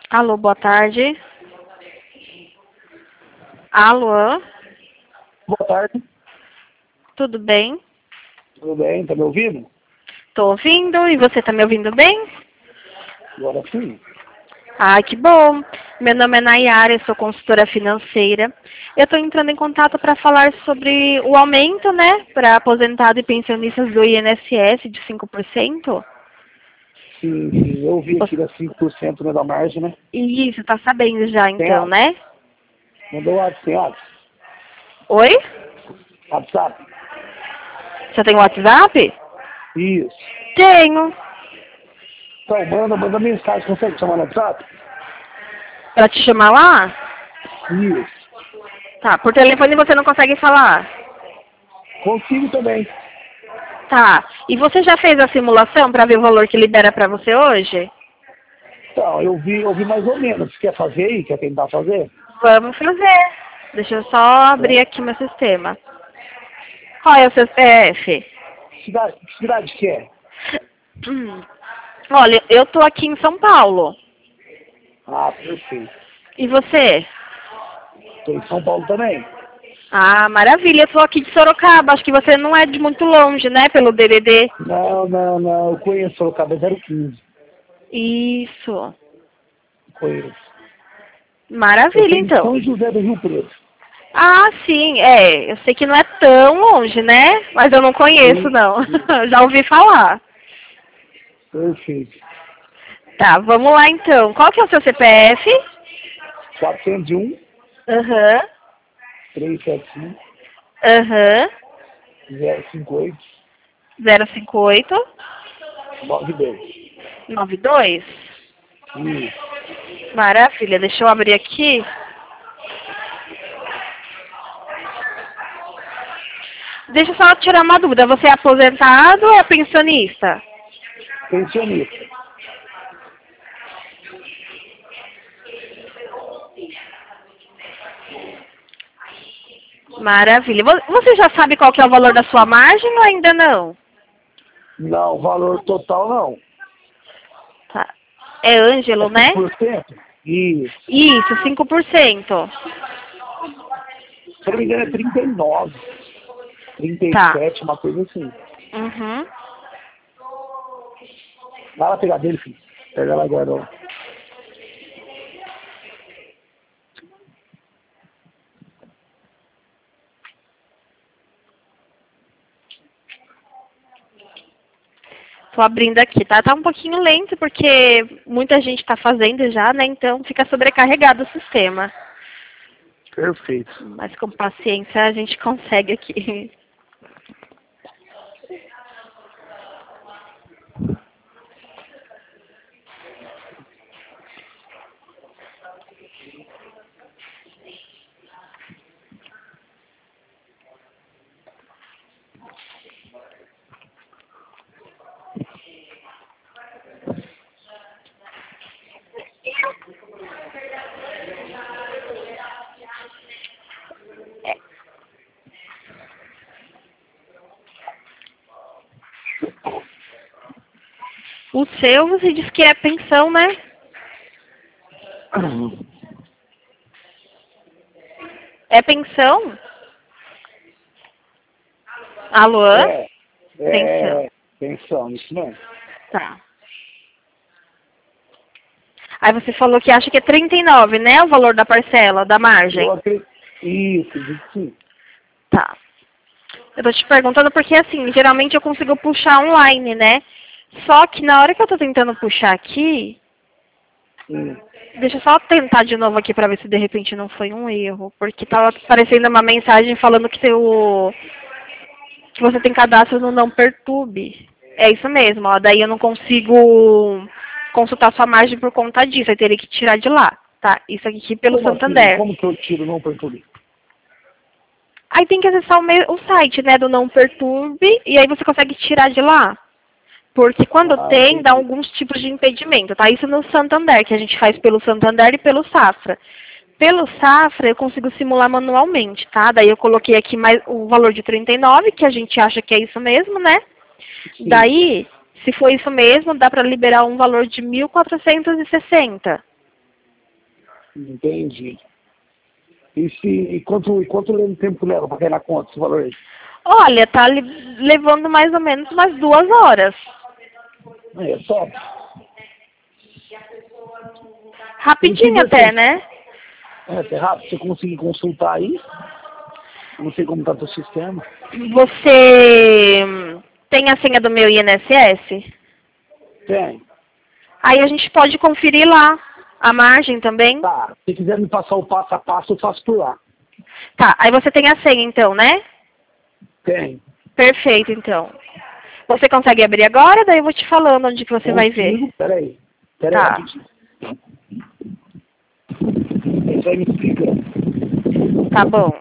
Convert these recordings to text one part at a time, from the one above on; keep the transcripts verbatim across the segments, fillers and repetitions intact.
Alô, boa tarde. Alô, Boa tarde, tudo bem? tudo bem? Tá me ouvindo? Tô ouvindo, e você tá me ouvindo bem? Agora sim. Ah, que bom. Meu nome é Nayara, eu sou consultora financeira. Eu estou entrando em contato para falar sobre o aumento, né, para aposentados e pensionistas do I N S S de cinco por cento. Sim, sim, eu vi aqui das cinco por cento né, da margem, né? Isso, tá sabendo já Tem então, WhatsApp? né? Mandou WhatsApp, tem WhatsApp? Oi? WhatsApp? Você tem WhatsApp? Isso. Tenho. Então, manda, manda mensagem, consegue chamar no WhatsApp? Para te chamar lá? Isso. Tá, por telefone você não consegue falar? Consigo também. Tá. E você já fez a simulação para ver o valor que libera para você hoje? Então, eu vi, eu vi mais ou menos. Quer fazer aí? Quer tentar fazer? Vamos fazer. Deixa eu só abrir aqui meu sistema. Qual é o seu C P F? Cidade, que cidade que é? Hum. Olha, eu tô aqui em São Paulo. Ah, perfeito. E você? Estou em São Paulo também. Ah, maravilha. Eu tô aqui de Sorocaba. Acho que você não é de muito longe, né? Pelo D D D. Não, não, não. Eu conheço Sorocaba zero quinze. Isso. Conheço. Eu Maravilha, tenho em então. São José do Rio Preto. Ah, sim. É, eu sei que não é tão longe, né? Mas eu não conheço, Sim, não. sim. Já ouvi falar. Perfeito. Tá, vamos lá, então. Qual que é o seu C P F? quatrocentos e um, Aham. trezentos e setenta e cinco, Aham. zero cinco oito, zero cinco oito nove dois. nove dois. Isso. Maravilha. Deixa eu abrir aqui. Deixa eu só tirar uma dúvida. Você é aposentado ou é pensionista? Pensionista. Maravilha. Vo- Você já sabe qual que é o valor da sua margem ou ainda não? Não, valor total não. Tá. É Ângelo, É né? cinco por cento? Isso. Isso, cinco por cento. Se eu não me engano é trinta e nove, trinta e Tá. sete, uma coisa assim. Uhum. Vai lá pegar dele, filho. Pega lá agora, ó. Tô abrindo aqui, tá? Tá um pouquinho lento porque muita gente tá fazendo já, né? Então fica sobrecarregado o sistema. Perfeito. Mas com paciência a gente consegue aqui. O seu, você disse que é pensão, né? É pensão? Alô? É, Pensão. é, pensão, isso mesmo. Tá. Aí você falou que acha que é trinta e nove, né? O valor da parcela, da Eu margem. acredito. Isso, acredito que sim. Tá. Eu tô te perguntando porque, assim, geralmente eu consigo puxar online, né? Só que na hora que eu tô tentando puxar aqui, Hum. deixa eu só tentar de novo aqui pra ver se de repente não foi um erro. Porque tava aparecendo uma mensagem falando que, seu, que você tem cadastro no Não Perturbe. É isso mesmo, ó. Daí eu não consigo consultar sua margem por conta disso. Eu teria que tirar de lá, tá? Isso aqui pelo Como assim? Santander. Como que eu tiro não perturbe? Aí tem que acessar o, me- o site, né, do Não Perturbe, e aí você consegue tirar de lá. Porque quando Ah, tem, dá entendi. alguns tipos de impedimento, tá? Isso no Santander, que a gente faz pelo Santander e pelo Safra. Pelo Safra, eu consigo simular manualmente, tá? Daí eu coloquei aqui mais o valor de trinta e nove, que a gente acha que é isso mesmo, né? Sim. Daí, se for isso mesmo, dá para liberar um valor de mil quatrocentos e sessenta. Entendi. E, se, e quanto, e quanto tempo leva para cair na conta esse valor aí? Olha, tá le- levando mais ou menos umas duas horas. É, top. Rapidinho até, né? É, até rápido. Você conseguir consultar aí? Eu não sei como tá teu sistema. Você tem a senha do meu I N S S? Tem. Aí a gente pode conferir lá a margem também. Tá. Se quiser me passar o passo a passo, eu faço por lá. Tá, aí você tem a senha então, né? Tem. Perfeito, então. Você consegue abrir agora? Daí eu vou te falando onde que você vai ver. Consigo. Peraí. Peraí, Tá. rapidinho. Isso aí me explica. Tá bom.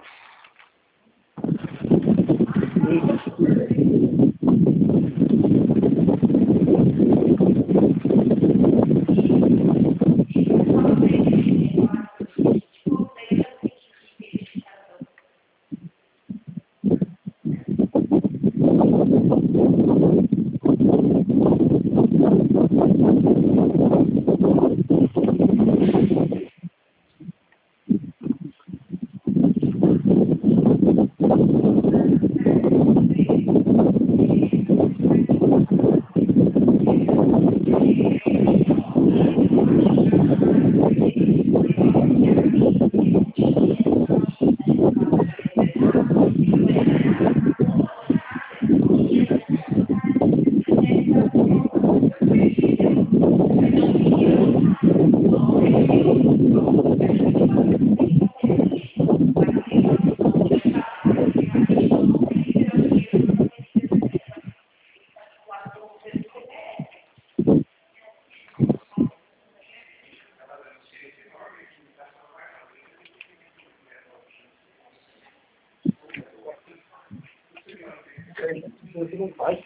Você não faz.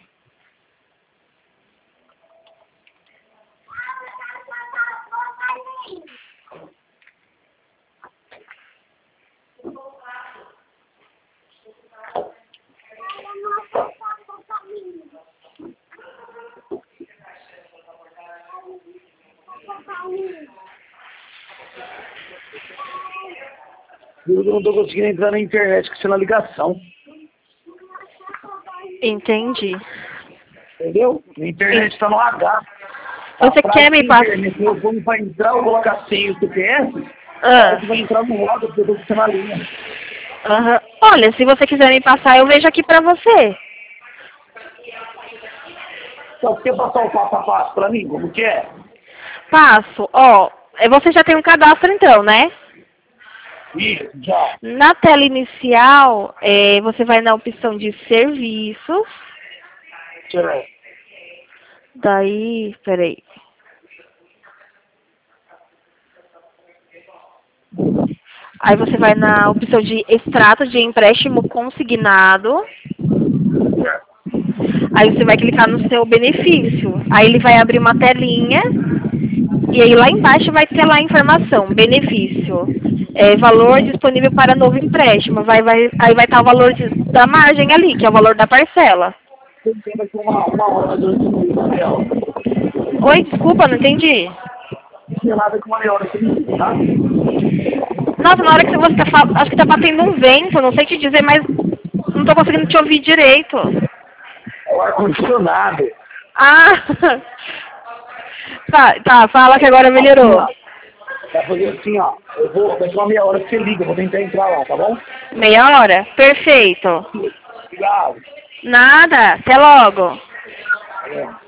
Eu não tô conseguindo entrar na internet com essa ligação. Entendi. Entendeu? A internet tá no H. Você A quer me passar? internet, eu vou para entrar, eu vou colocar senha o C P S, Ah, você vai entrar no lado, porque eu tô com você na linha. aham. Olha, se você quiser me passar, eu vejo aqui pra você. Só você passar o passo a passo pra mim, como que é? Passo, ó. eh, Você já tem um cadastro então, né? Isso, já. Na tela inicial, eh, você vai na opção de serviços. Tchau. Daí, peraí. Aí você vai na opção de extrato de empréstimo consignado. Aí você vai clicar no seu benefício. Aí ele vai abrir uma telinha. E aí lá embaixo vai ter lá a informação, benefício. É, valor disponível para novo empréstimo. Vai, vai, aí vai estar o valor de- da margem ali, que é o valor da parcela. Você tem daqui uma, uma hora, dois minutos, Gabriel. Oi, desculpa, não entendi. Tinha nada com uma hora, você me diz, tá? Nossa, na hora que você tá falando, acho que tá batendo um vento, não sei te dizer, mas não tô conseguindo te ouvir direito. É o ar-condicionado. Ah, tá, tá, fala que agora melhorou. Vai fazer assim, ó. Eu vou, daqui uma meia hora que você liga, eu vou tentar entrar lá, tá bom? Meia hora? Perfeito. Obrigado. Nada, até logo. É.